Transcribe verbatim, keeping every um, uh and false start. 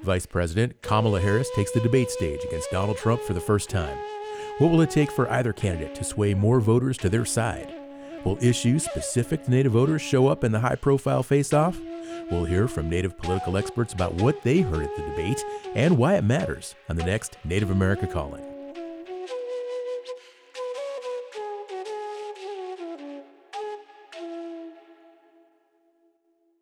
Vice President Kamala Harris takes the debate stage against Donald Trump for the first time. What will it take for either candidate to sway more voters to their side? Will issues specific to Native voters show up in the high-profile face-off? We'll hear from Native political experts about what they heard at the debate and why it matters on the next Native America Calling.